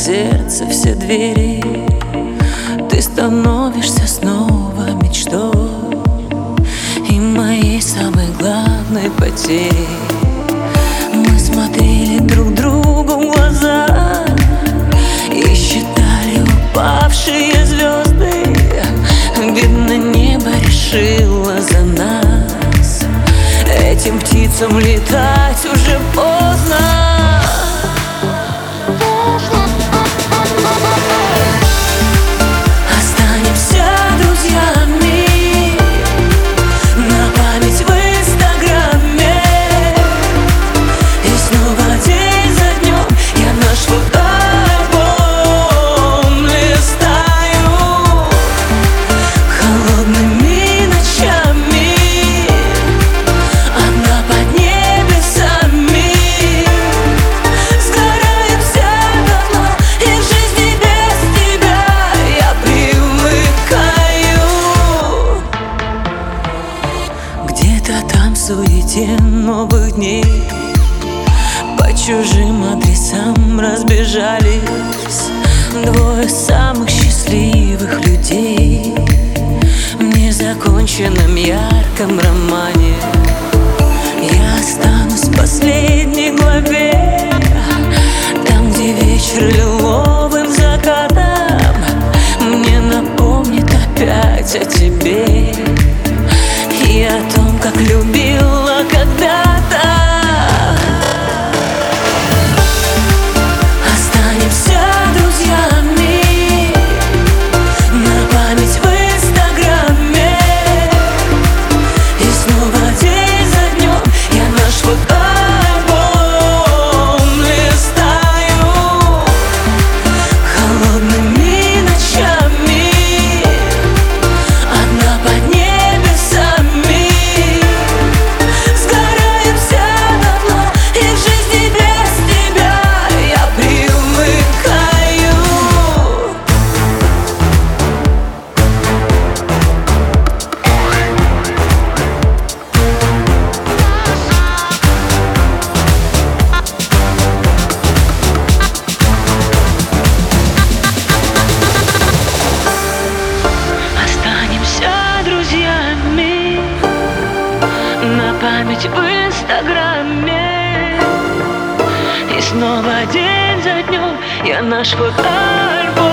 сердце все двери. Ты становишься снова мечтой и моей самой главной потерей. Мы смотрели друг другу в глаза и считали упавшие звезды. Видно, небо решило за нас. Этим птицам летать уже поздно. Там в суете новых дней по чужим адресам разбежались двое самых счастливых людей в незаконченном ярком романе. Я останусь в последней главе, там, где вечер лиловым закатом мне напомнит опять о тебе и о том, как любила когда-то. Останемся друзьями на память в инстаграме. И снова день за днем я наш фотоальбом листаю холодными ночами, одна под небесами. На память в инстаграме. И снова день за днем я наш фотоальбом